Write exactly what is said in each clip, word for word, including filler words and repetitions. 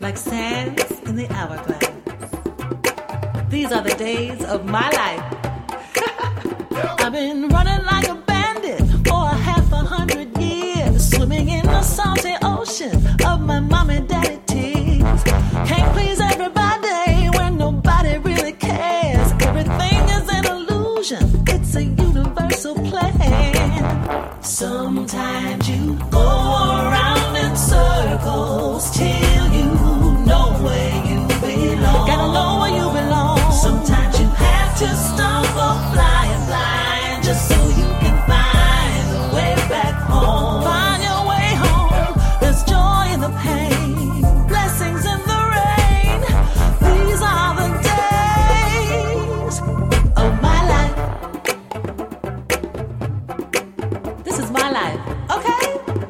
like sands in the hourglass. These are the days of my life. I've been running like a bandit for a half a hundred years, swimming in the salty ocean of my mom and daddy tears. Can't please everybody when nobody really cares. Everything is an illusion, it's a universal plan. Sometimes you go around in circles till you know where you belong. Gotta know where you belong. Sometimes you have to stumble, flying blind, just so you can find the way back home. Find your way home. There's joy in the pain, blessings in the rain. These are the days of my life. This is my life, okay?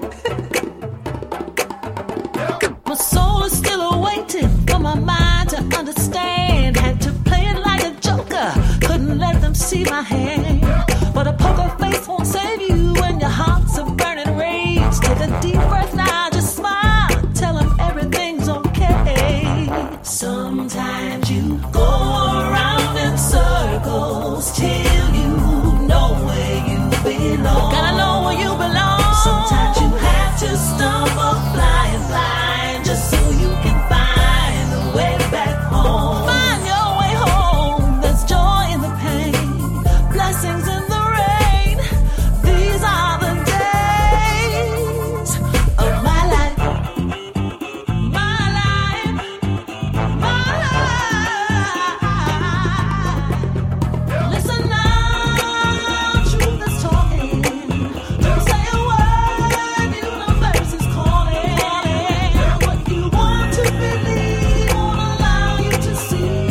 My soul is still awaiting for my mind to understand. Had to play it like a joker, couldn't let them see my hand. But a poker face won't save you when your heart's a burning rage. Take a deep breath now, just smile, tell them everything's okay. Sometimes you go around in circles till you know where you belong. Gotta know where you belong. Sometimes you have to stumble, flying blind, just so you can find the way back home. Find your way home. There's joy in the pain, blessings in the rain. These are the days of my life. My life. My life. Listen now, truth is talking. Don't say a word, universe is calling. What you want to believe won't allow you to see.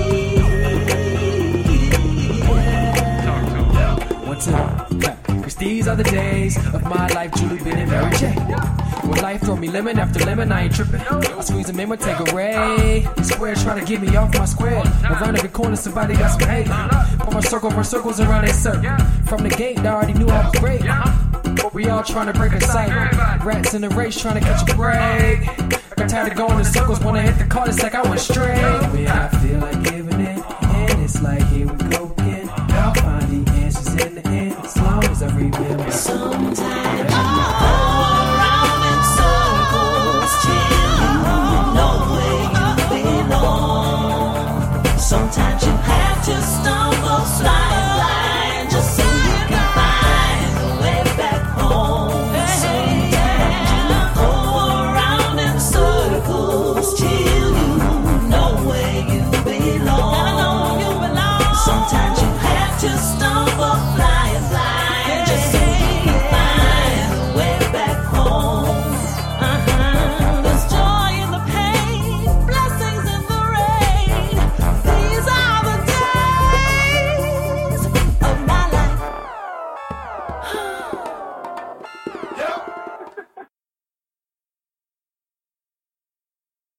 One, two, yeah. Cause these are the days of my life, Julie, Ben, and Mary J. When life throw me lemon after lemon, I ain't tripping. I squeeze them in, my take a ray. Square trying to get me off my square. Around every corner, somebody got some hate. Put my circle for circles around a circle. From the gate, I already knew I was great. But we all trying to break a cycle. Rats in the race trying to catch a break. Got tired of going in circles, wanna hit the card, it's like I went straight. Yeah, I feel like giving in, and it's like here we go again. I'll find the answers in the end, as long as I remember. Sometimes